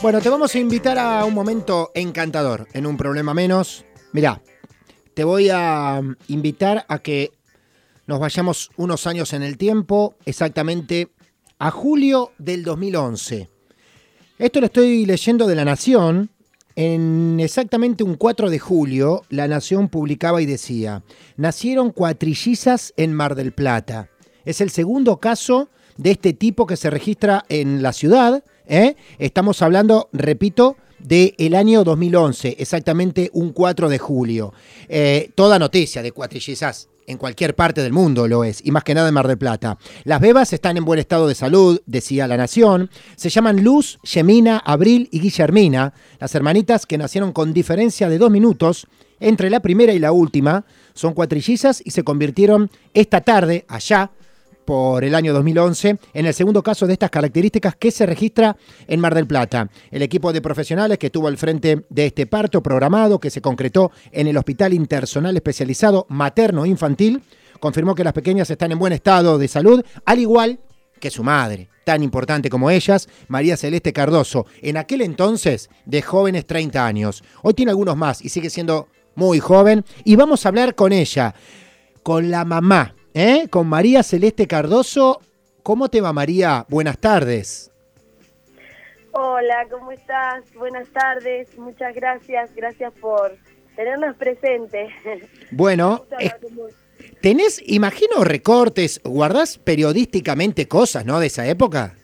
Bueno, te vamos a invitar a un momento encantador en Un Problema Menos. Mirá, te voy a invitar a que nos vayamos unos años en el tiempo, exactamente a julio del 2011. Esto lo estoy leyendo de La Nación. En exactamente un 4 de julio, La Nación publicaba y decía: nacieron cuatrillizas en Mar del Plata. Es el segundo caso de este tipo que se registra en la ciudad. Estamos hablando, repito, del año 2011, exactamente un 4 de julio. Toda noticia de cuatrillizas en cualquier parte del mundo lo es, y más que nada en Mar del Plata. Las bebas están en buen estado de salud, decía La Nación. Se llaman Luz, Yemina, Abril y Guillermina, las hermanitas que nacieron con diferencia de 2 minutos entre la primera y la última. Son cuatrillizas y se convirtieron esta tarde, allá, por el año 2011, en el segundo caso de estas características que se registra en Mar del Plata. El equipo de profesionales que estuvo al frente de este parto programado, que se concretó en el Hospital Interzonal Especializado Materno-Infantil, confirmó que las pequeñas están en buen estado de salud, al igual que su madre, tan importante como ellas, María Celeste Cardoso, en aquel entonces de jóvenes 30 años. Hoy tiene algunos más y sigue siendo muy joven, y vamos a hablar con ella, con la mamá, con María Celeste Cardoso. ¿Cómo te va, María? Buenas tardes. Hola, ¿cómo estás? Buenas tardes, muchas gracias. Gracias por tenernos presentes. Bueno, tenés, imagino, recortes, guardás periodísticamente cosas, ¿no?, de esa época.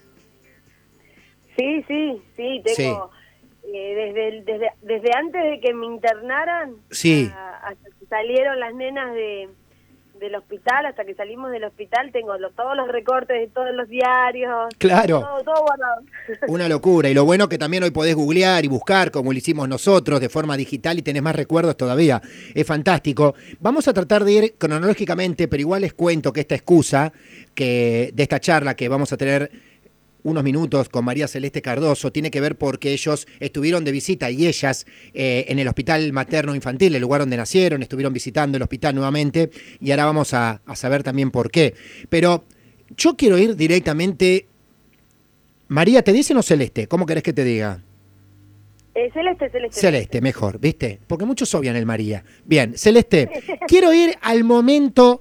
Sí, tengo. Sí. Desde antes de que me internaran, sí, hasta que salieron las nenas del hospital, hasta que salimos del hospital, tengo todos los recortes de todos los diarios. Claro. Todo guardado. Una locura. Y lo bueno que también hoy podés googlear y buscar, como lo hicimos nosotros, de forma digital, y tenés más recuerdos todavía. Es fantástico. Vamos a tratar de ir cronológicamente, pero igual les cuento que esta excusa de esta charla que vamos a tener unos minutos con María Celeste Cardoso tiene que ver porque ellos estuvieron de visita, y ellas, en el Hospital Materno Infantil, el lugar donde nacieron, estuvieron visitando el hospital nuevamente, y ahora vamos a saber también por qué. Pero yo quiero ir directamente. María, ¿te dicen o Celeste? ¿Cómo querés que te diga? Celeste. Celeste, mejor, ¿viste? Porque muchos obvian el María. Bien, Celeste, quiero ir al momento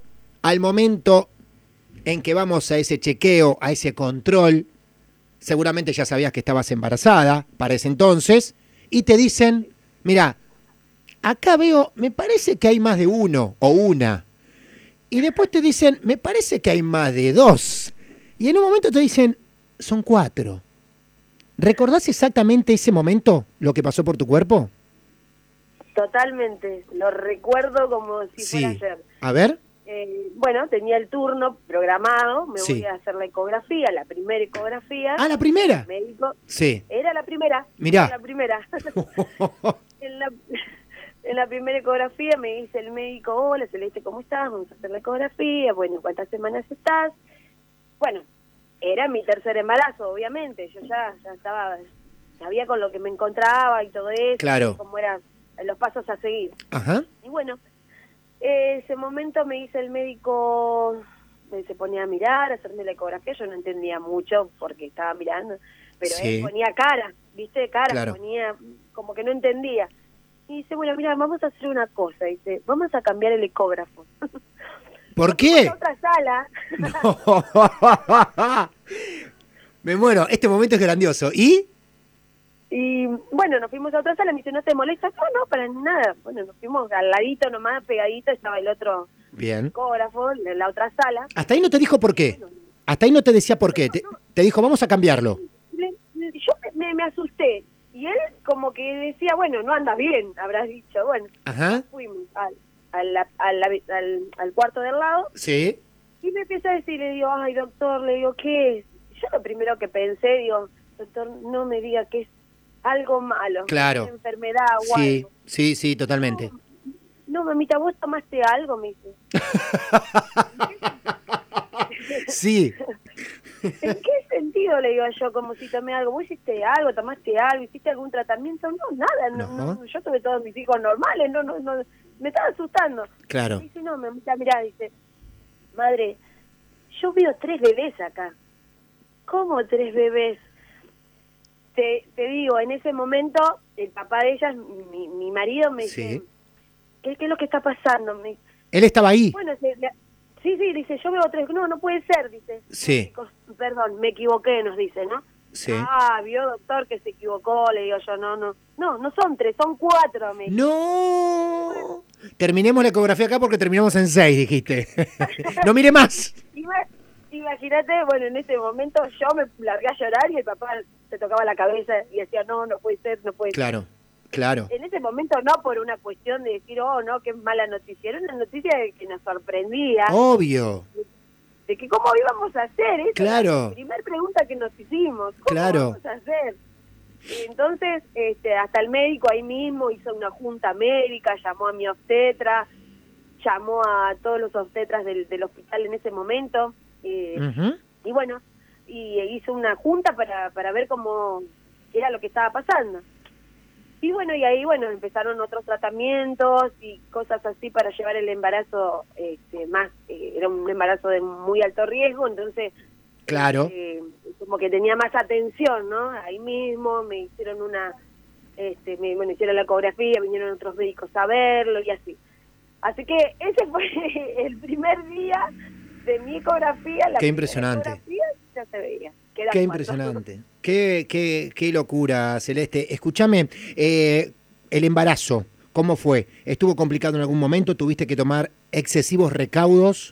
en que vamos a ese chequeo, a ese control. Seguramente ya sabías que estabas embarazada para ese entonces, y te dicen: mira, acá veo, me parece que hay más de uno o una. Y después te dicen: me parece que hay más de 2. Y en un momento te dicen: son 4. ¿Recordás exactamente ese momento, lo que pasó por tu cuerpo? Totalmente, lo recuerdo como si fuera ayer. A ver. Bueno, tenía el turno programado, me sí. voy a hacer la ecografía, la primera ecografía. ¿Ah, la primera? Médico. Sí. Era la primera. Mirá. Era la primera. En la primera ecografía me dice el médico: hola Celeste, ¿cómo estás? Vamos a hacer la ecografía. Bueno, ¿cuántas semanas estás? Bueno, era mi tercer embarazo, obviamente. Yo ya estaba, sabía con lo que me encontraba y todo eso. Claro. Cómo eran los pasos a seguir. Ajá. Y bueno, ese momento me dice el médico, se ponía a mirar, a hacerme la ecografía. Yo no entendía mucho porque estaba mirando, pero sí. él ponía cara, ¿viste? Cara, claro. Ponía como que no entendía. Y dice: bueno, mira, vamos a hacer una cosa. Dice: vamos a cambiar el ecógrafo. ¿Por qué? A otra sala. No. Me muero, este momento es grandioso. ¿Y? Y bueno, nos fuimos a otra sala. Me dice: ¿no te molesta? No, para nada. Bueno, nos fuimos al ladito nomás, pegadito, estaba el otro ecógrafo, en la otra sala. ¿Hasta ahí no te dijo por qué? ¿Hasta ahí no te decía por qué? Te dijo: vamos a cambiarlo. Yo me asusté. Y él como que decía: bueno, no anda bien, habrás dicho. Bueno, ajá. Fuimos al cuarto del lado. Sí. Y me empieza a decir, le digo: ay, doctor, le digo, ¿qué es? Yo lo primero que pensé, digo: doctor, no me diga que es algo malo. Claro. Una enfermedad o algo. Sí, totalmente. No, mamita, ¿vos tomaste algo? Me dice. Sí. ¿En qué sentido? Le digo yo, como si tomé algo. ¿Vos hiciste algo? ¿Tomaste algo? ¿Hiciste algún tratamiento? No, nada. No, yo tuve todos mis hijos normales. No, me estaba asustando. Claro. Me dice: no, mamita, mirá, dice: madre, yo veo 3 bebés acá. ¿Cómo 3 bebés? te digo, en ese momento, el papá de ellas, mi marido, me dice, ¿qué es lo que está pasando? Él estaba ahí. Bueno, sí, dice, yo veo 3, no puede ser, dice. Sí. Perdón, me equivoqué, nos dice, ¿no? Sí. Vio doctor que se equivocó, le digo yo, no son 3, son 4, me dice. ¡No! Terminemos la ecografía acá porque terminamos en 6, dijiste. No mire más. Imagínate, bueno, en ese momento yo me largué a llorar y el papá se tocaba la cabeza y decía, no puede ser, no puede ser. Claro. En ese momento no por una cuestión de decir, no, qué mala noticia, era una noticia que nos sorprendía. Obvio. De que cómo íbamos a hacer, esa claro. la primera pregunta que nos hicimos, ¿cómo vamos a hacer? Entonces, hasta el médico ahí mismo hizo una junta médica, llamó a mi obstetra, llamó a todos los obstetras del hospital en ese momento, y bueno, y hizo una junta para ver cómo era lo que estaba pasando. Y bueno, y ahí empezaron otros tratamientos y cosas así para llevar el embarazo era un embarazo de muy alto riesgo, entonces claro, como que tenía más atención, ¿no? Ahí mismo me hicieron me hicieron la ecografía, vinieron otros médicos a verlo y así. Así que ese fue el primer día de mi ecografía. Qué impresionante. Ecografía ya se veía. Qué impresionante. Qué locura, Celeste. Escúchame, el embarazo, ¿cómo fue? ¿Estuvo complicado en algún momento? ¿Tuviste que tomar excesivos recaudos?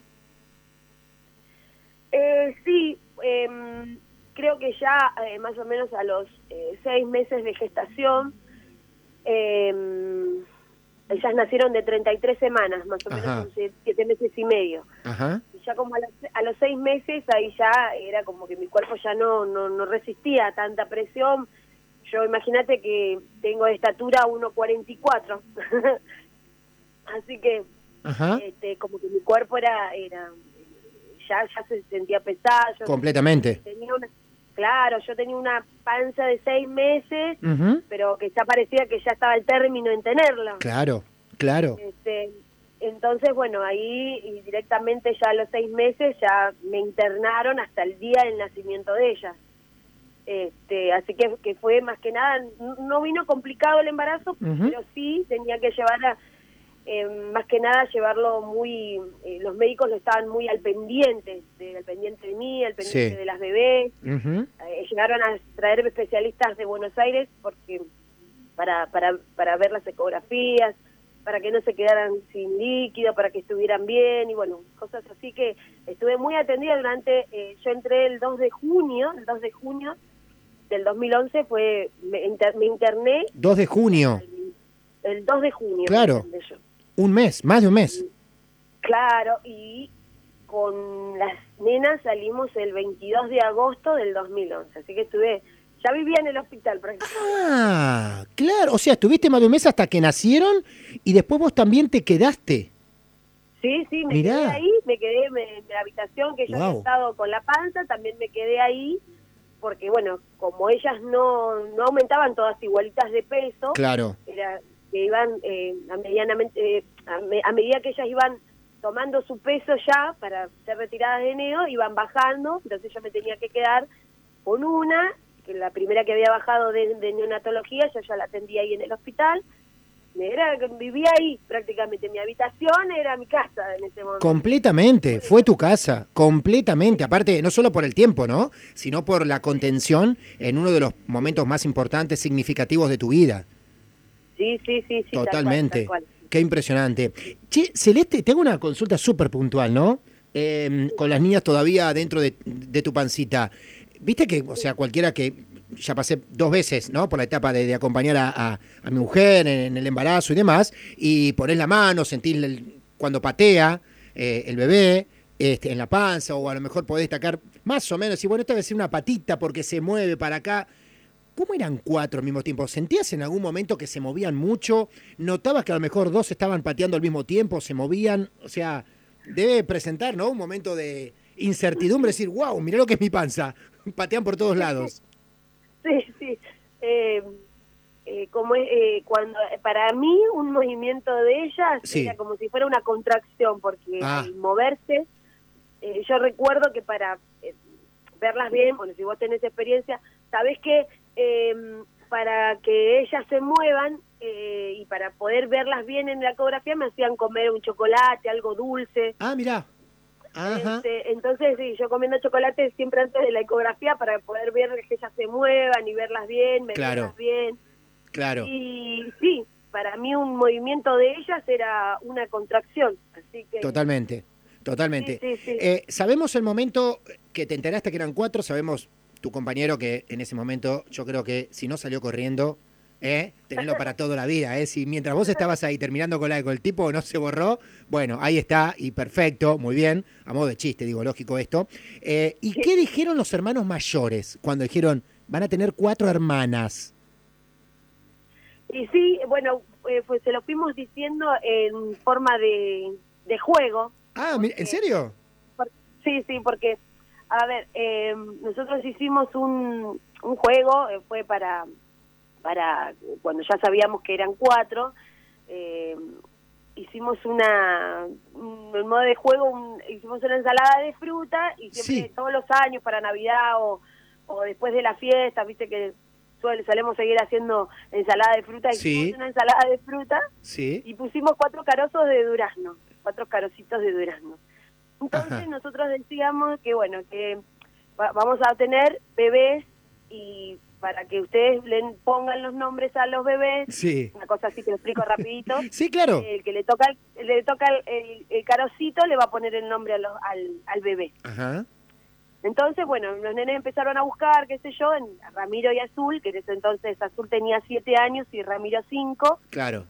Sí, creo que ya más o menos a los 6 meses de gestación, ellas nacieron de 33 semanas, más o menos 7 meses y medio. Ajá. Y ya como a los 6 meses, ahí ya era como que mi cuerpo ya no resistía a tanta presión. Yo imagínate que tengo de estatura 1,44. Así que como que mi cuerpo era ya se sentía pesado. Completamente. Yo tenía una panza de 6 meses, pero que ya parecía que ya estaba al término en tenerla. Claro. Entonces, bueno, ahí y directamente ya a los 6 meses ya me internaron hasta el día del nacimiento de ella. Así que fue más que nada, no vino complicado el embarazo, pero sí tenía que llevar más que nada llevarlo muy, los médicos lo estaban muy al pendiente de mí, al pendiente de las bebés. Llegaron a traer especialistas de Buenos Aires porque para ver las ecografías, para que no se quedaran sin líquido, para que estuvieran bien, y bueno, cosas así que estuve muy atendida durante, yo entré el 2 de junio del 2011, me interné. 2 de junio. El 2 de junio. Claro, un mes, más de un mes. Claro, y con las nenas salimos el 22 de agosto del 2011, así que ya vivía en el hospital prácticamente. Ah, claro, o sea, estuviste más de un mes hasta que nacieron y después vos también te quedaste. Sí, me quedé ahí, me quedé en la habitación que yo había estado con la panza, también me quedé ahí, porque bueno, como ellas no aumentaban todas igualitas de peso, claro, era que iban a medida que ellas iban tomando su peso ya para ser retiradas de neo, iban bajando, entonces yo me tenía que quedar con una, que la primera que había bajado de neonatología, yo ya la atendía ahí en el hospital. Vivía ahí prácticamente, mi habitación era mi casa en ese momento. Completamente, fue tu casa, completamente, aparte no solo por el tiempo, ¿no? Sino por la contención en uno de los momentos más importantes, significativos de tu vida. Sí. Totalmente, tal cual. Qué impresionante. Che, Celeste, te hago una consulta súper puntual, ¿no? Con las niñas todavía dentro de tu pancita. Viste que, o sea, cualquiera que ya pasé 2 veces, ¿no? Por la etapa de acompañar a mi mujer en el embarazo y demás, y ponés la mano, sentís cuando patea el bebé en la panza, o a lo mejor podés destacar más o menos, y bueno, esta debe ser una patita porque se mueve para acá. ¿Cómo eran 4 al mismo tiempo? ¿Sentías en algún momento que se movían mucho? ¿Notabas que a lo mejor 2 estaban pateando al mismo tiempo, se movían? O sea, debe presentar, ¿no? Un momento de incertidumbre, decir, wow, mirá lo que es mi panza. Patean por todos lados. Sí. Cuando para mí un movimiento de ellas era como si fuera una contracción, porque al moverse, yo recuerdo que para verlas bien, bueno, si vos tenés experiencia, sabés que para que ellas se muevan y para poder verlas bien en la ecografía me hacían comer un chocolate, algo dulce. Ah, mirá. Ajá. Entonces, sí, yo comiendo chocolate siempre antes de la ecografía para poder ver que ellas se muevan y verlas bien, medirlas bien. Claro. Y sí, para mí un movimiento de ellas era una contracción, así que... Totalmente. Sí. Sabemos el momento que te enteraste que eran 4, sabemos tu compañero que en ese momento yo creo que si no salió corriendo, tenerlo para toda la vida, si mientras vos estabas ahí terminando con algo, el tipo no se borró, bueno, ahí está, y perfecto, muy bien, a modo de chiste, digo, lógico esto. ¿Y qué dijeron los hermanos mayores cuando dijeron, van a tener 4 hermanas? Y sí, bueno, pues se lo fuimos diciendo en forma de juego. Ah, ¿en serio? Sí, porque, a ver, nosotros hicimos un juego, fue para cuando ya sabíamos que eran 4, hicimos en modo de juego, hicimos una ensalada de fruta y siempre todos los años para Navidad o después de la fiesta, viste que solemos seguir haciendo ensalada de fruta, hicimos una ensalada de fruta y pusimos 4 carozos de durazno, 4 carocitos de durazno. Entonces nosotros decíamos que bueno, que vamos a tener bebés y para que ustedes le pongan los nombres a los bebés, una cosa así que lo explico rapidito. Sí, claro. El que le toca el carocito le va a poner el nombre al bebé. Ajá. Entonces, bueno, los nenes empezaron a buscar, qué sé yo, en Ramiro y Azul, que en ese entonces Azul tenía 7 años y Ramiro 5. Claro.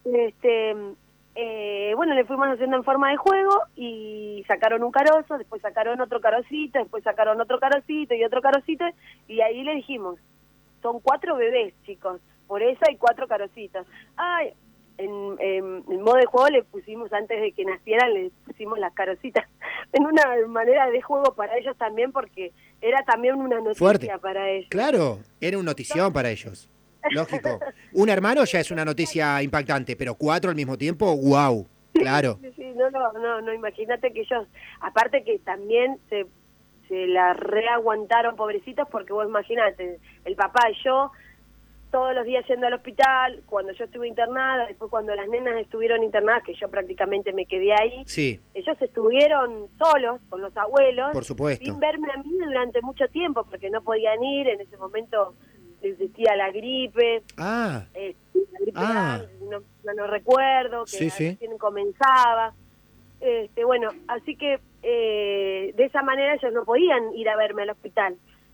Bueno, le fuimos haciendo en forma de juego y sacaron un carozo, después sacaron otro carocito, después sacaron otro carocito y otro carocito, y ahí le dijimos, son 4 bebés, chicos, por eso hay 4 carocitos. Ay, en modo de juego le pusimos, antes de que nacieran, le pusimos las carocitas, en una manera de juego para ellos también, porque era también una noticia fuerte para ellos. Claro, era una notición para ellos. Lógico. Un hermano ya es una noticia impactante, pero 4 al mismo tiempo, wow, claro. Sí, no, imagínate que ellos, aparte que también se la reaguantaron, pobrecitos, porque vos imaginate, el papá y yo, todos los días yendo al hospital, cuando yo estuve internada, después cuando las nenas estuvieron internadas, que yo prácticamente me quedé ahí, ellos estuvieron solos, con los abuelos, por supuesto, sin verme a mí durante mucho tiempo, porque no podían ir, en ese momento existía la gripe, la gripe no recuerdo, que recién comenzaba, bueno, así que de esa manera ellos no podían ir a verme al hospital.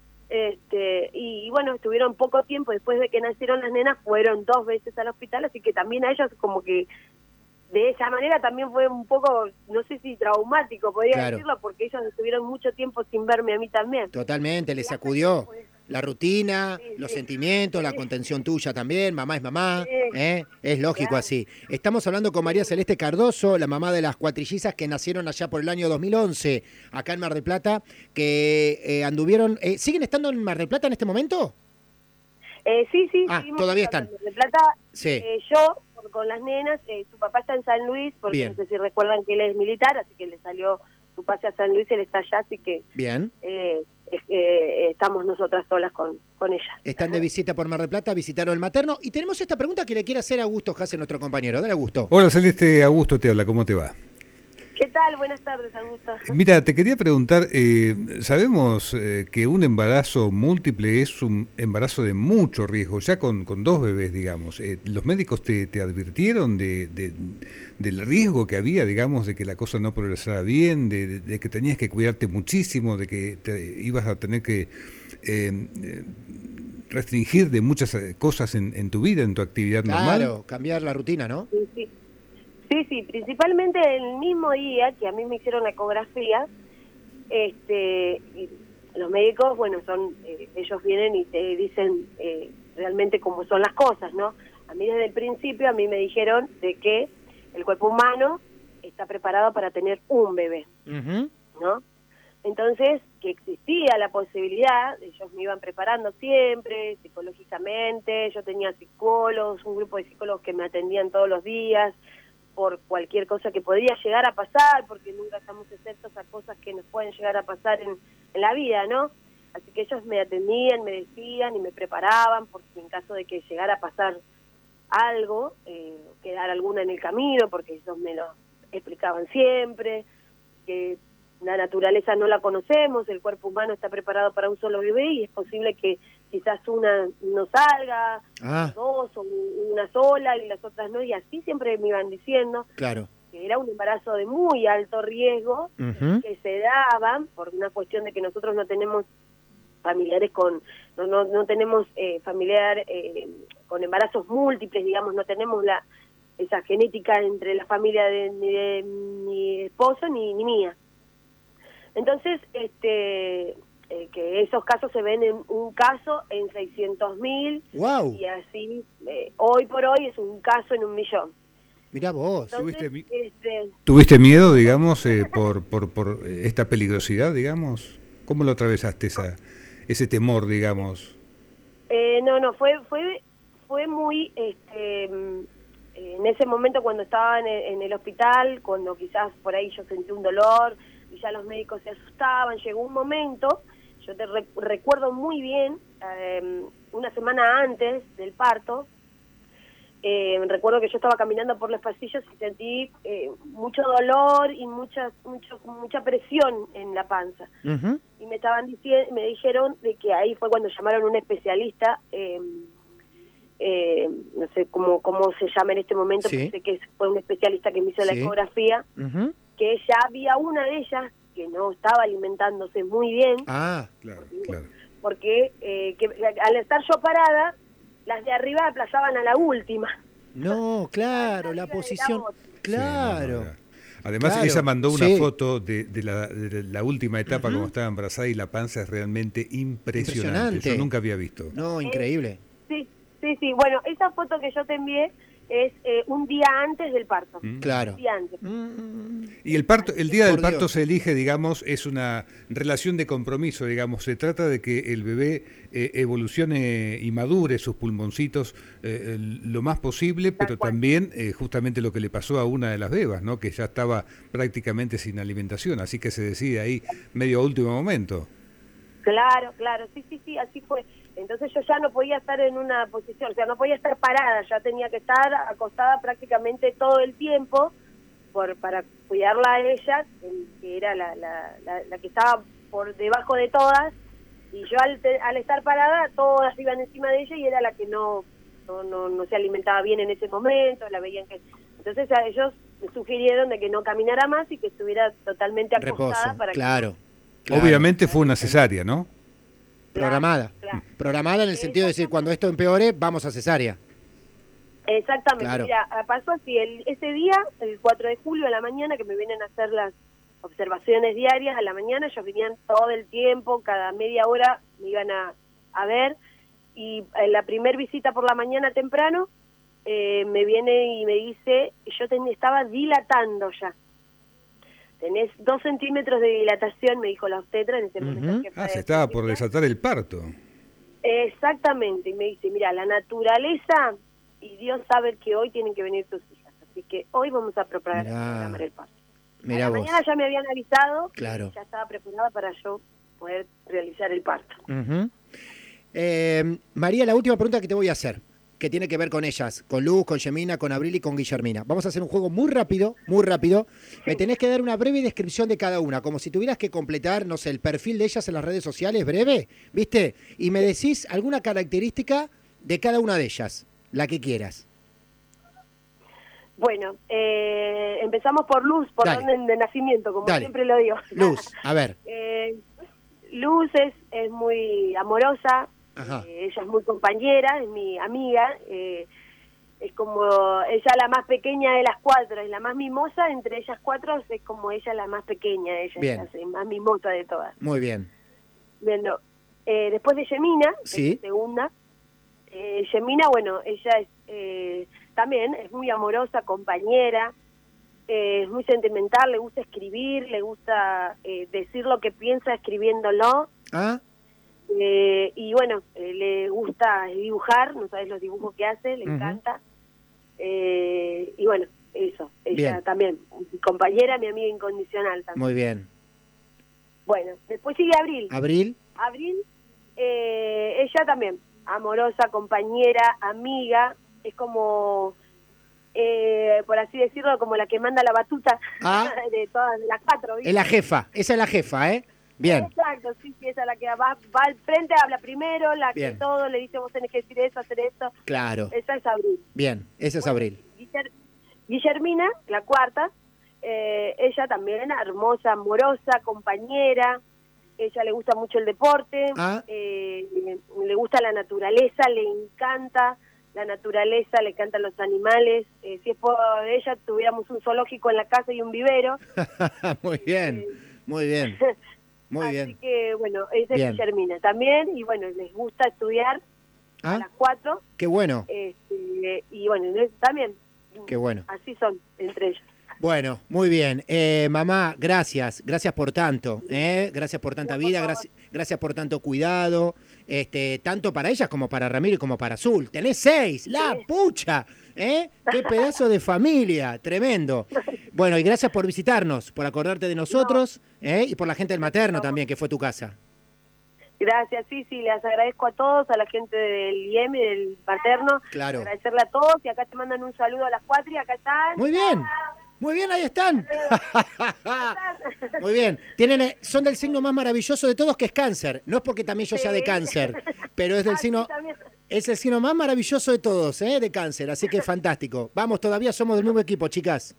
Y bueno, estuvieron poco tiempo después de que nacieron las nenas, fueron 2 veces al hospital, así que también a ellos como que de esa manera también fue un poco, no sé si traumático, podría decirlo, porque ellos estuvieron mucho tiempo sin verme a mí también. Totalmente, les sacudió la rutina, los sentimientos, la contención tuya también, mamá es mamá, es lógico así. Estamos hablando con María Celeste Cardoso, la mamá de las cuatrillizas que nacieron allá por el año 2011, acá en Mar del Plata, que anduvieron, ¿siguen estando en Mar del Plata en este momento? Sí. Todavía están. En Mar del Plata, yo con las nenas, su papá está en San Luis, porque no sé si recuerdan que él es militar, así que le salió su pase a San Luis, él está allá, así que estamos nosotras solas con ella. Están de visita por Mar del Plata, visitaron el materno, y tenemos esta pregunta que le quiere hacer a Augusto Hasse, nuestro compañero. Dale, Augusto. Hola, Celeste, Augusto te habla, ¿cómo te va? ¿Qué tal? Buenas tardes, Augusto. Mira, te quería preguntar, sabemos que un embarazo múltiple es un embarazo de mucho riesgo, ya con 2 bebés, digamos. ¿Los médicos te advirtieron del riesgo que había, digamos, de que la cosa no progresara bien, de que tenías que cuidarte muchísimo, de que te ibas a tener que restringir de muchas cosas en tu vida, en tu actividad normal? Claro, cambiar la rutina, ¿no? Sí, principalmente el mismo día que a mí me hicieron la ecografía, los médicos, bueno, ellos vienen y te dicen realmente cómo son las cosas, ¿no? A mí desde el principio, a mí me dijeron de que el cuerpo humano está preparado para tener un bebé, ¿no? Entonces, que existía la posibilidad, ellos me iban preparando siempre, psicológicamente, yo tenía psicólogos, un grupo de psicólogos que me atendían todos los días, por cualquier cosa que podría llegar a pasar, porque nunca estamos exentos a cosas que nos pueden llegar a pasar en la vida, ¿no? Así que ellos me atendían, me decían y me preparaban, porque en caso de que llegara a pasar algo, quedar alguna en el camino, porque ellos me lo explicaban siempre, que la naturaleza no la conocemos, el cuerpo humano está preparado para un solo bebé y es posible que quizás una no salga, dos o una sola y las otras no, y así siempre me iban diciendo. Claro. Que era un embarazo de muy alto riesgo, que se daban por una cuestión de que nosotros no tenemos familiares no tenemos familiar con embarazos múltiples, digamos, no tenemos esa genética entre la familia de mi esposo ni mía. Entonces, que esos casos se ven en un caso en 600.000, wow. Y así, hoy por hoy es un caso en 1.000.000. Mirá vos. Entonces, ¿Tuviste miedo, digamos, por esta peligrosidad, digamos? ¿Cómo lo atravesaste ese temor, digamos? No, fue muy, en ese momento cuando estaba en el hospital, cuando quizás por ahí yo sentí un dolor y ya los médicos se asustaban, llegó un momento, yo te recuerdo muy bien, una semana antes del parto, recuerdo que yo estaba caminando por los pasillos y sentí mucho dolor y mucha presión en la panza. Y me dijeron de que ahí fue cuando llamaron a un especialista, no sé cómo se llama en este momento, sí. Sé que fue un especialista que me hizo la ecografía, que ya había una de ellas que no estaba alimentándose muy bien. Claro. Porque que al estar yo parada, las de arriba aplazaban a la última. No, claro, la posición. Claro. Sí, no. Además, ella mandó una foto de la última etapa, como estaba embarazada, y la panza es realmente impresionante. Yo nunca había visto. No, increíble. Sí. Bueno, esa foto que yo te envié es un día antes del parto. Claro. Un día antes. Y el día del parto se elige, digamos, es una relación de compromiso, digamos. Se trata de que el bebé evolucione y madure sus pulmoncitos lo más posible, pero también justamente lo que le pasó a una de las bebas, ¿no? Que ya estaba prácticamente sin alimentación, así que se decide ahí medio a último momento. Claro, sí, así fue. Entonces yo ya no podía estar en una posición, o sea, no podía estar parada, ya tenía que estar acostada prácticamente todo el tiempo para cuidarla a ella, que era la que estaba por debajo de todas, y yo al estar parada, todas iban encima de ella y era la que no se alimentaba bien en ese momento, la veían que... Entonces a ellos me sugirieron de que no caminara más y que estuviera totalmente acostada. Reposo, para claro. Obviamente fue una cesárea, ¿no? Programada. Claro. Programada en el sentido de decir, cuando esto empeore, vamos a cesárea. Exactamente. Claro. Mira, pasó así, ese día, el 4 de julio a la mañana, que me vienen a hacer las observaciones diarias a la mañana, ellos venían todo el tiempo, cada media hora me iban a ver, y en la primer visita por la mañana temprano, me viene y me dice, estaba dilatando ya. Tenés 2 centímetros de dilatación, me dijo la obstetra en ese momento. Se estaba por desatar el parto. Exactamente, y me dice, mira, la naturaleza y Dios sabe que hoy tienen que venir tus hijas, así que hoy vamos a programar el parto. Mirá a la vos. mañana ya me habían avisado, claro. Ya estaba preparada para yo poder realizar el parto. María, la última pregunta que te voy a hacer, que tiene que ver con ellas, con Luz, con Yemina, con Abril y con Guillermina. Vamos a hacer un juego muy rápido. Me tenés que dar una breve descripción de cada una, como si tuvieras que completar, no sé, el perfil de ellas en las redes sociales, breve, ¿viste? Y me decís alguna característica de cada una de ellas, la que quieras. Bueno, empezamos por Luz, por orden de nacimiento, como siempre lo digo. Luz, a ver. Luz es muy amorosa. Ella es muy compañera, es mi amiga, es como ella la más pequeña de las 4, es la más mimosa, entre ellas 4 es como ella la más pequeña, ella es la más mimosa de todas. Muy bien. Bueno, después de Yemina, sí. Segunda, Yemina, bueno, ella es también es muy amorosa, compañera, es muy sentimental, le gusta escribir, le gusta decir lo que piensa escribiéndolo. Y bueno, le gusta dibujar, no sabes los dibujos que hace, le encanta. Y bueno, eso, ella también, mi compañera, mi amiga incondicional también. Muy bien. Bueno, después sigue Abril. Abril. Abril, ella también, amorosa, compañera, amiga, es como, por así decirlo, como la que manda la batuta de todas las 4, ¿viste? Es la jefa, esa es la jefa, ¿eh? Bien. Exacto, sí, esa es la que va al frente, habla primero, la Bien. que todo le dice, vos tenés que decir eso, hacer esto. Claro. Esa es Abril. Bien, esa es Abril. Guillermina, la cuarta, ella también, hermosa, amorosa, compañera. Ella le gusta mucho el deporte, le gusta la naturaleza, le encanta la naturaleza, le encantan los animales. Si es por ella, tuviéramos un zoológico en la casa y un vivero. Muy bien, muy bien, muy bien. Así que, bueno, esa es Guillermina también, y bueno, les gusta estudiar a las 4. Qué bueno. Y bueno, también. Qué bueno. Así son entre ellos. Bueno, muy bien. Mamá, gracias por tanto, gracias por tanta vida, gracias por tanto cuidado, tanto para ellas como para Ramiro y como para Azul. Tenés 6, la pucha, qué pedazo de familia, tremendo. Bueno, y gracias por visitarnos, por acordarte de nosotros, y por la gente del materno también, que fue tu casa. Gracias, sí, les agradezco a todos, a la gente del IEM y del paterno. Claro. Agradecerle a todos, y acá te mandan un saludo a las 4 y acá están. Muy bien. Muy bien, ahí están. Muy bien. Son del signo más maravilloso de todos, que es Cáncer. No es porque también yo sea de Cáncer, pero es del signo, es el signo más maravilloso de todos, de Cáncer. Así que es fantástico. Vamos, todavía somos del mismo equipo, chicas.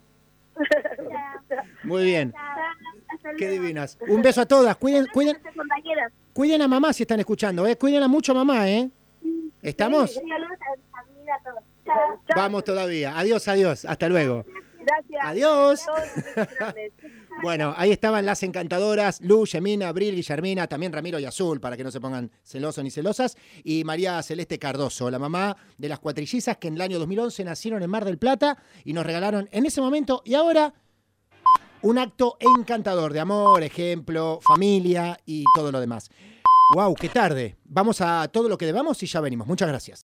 Muy bien. Qué divinas. Un beso a todas. Cuiden a mamá si están escuchando, Cuídenla mucho, mamá, ¿Estamos? Vamos todavía. Adiós, adiós. Hasta luego. Gracias. Adiós. Bueno, ahí estaban las encantadoras, Luz, Yemina, Abril, Guillermina, también Ramiro y Azul, para que no se pongan celosos ni celosas, y María Celeste Cardoso, la mamá de las cuatrillizas que en el año 2011 nacieron en Mar del Plata y nos regalaron en ese momento y ahora un acto encantador de amor, ejemplo, familia y todo lo demás. ¡Wow! ¡Qué tarde! Vamos a todo lo que debamos y ya venimos. Muchas gracias.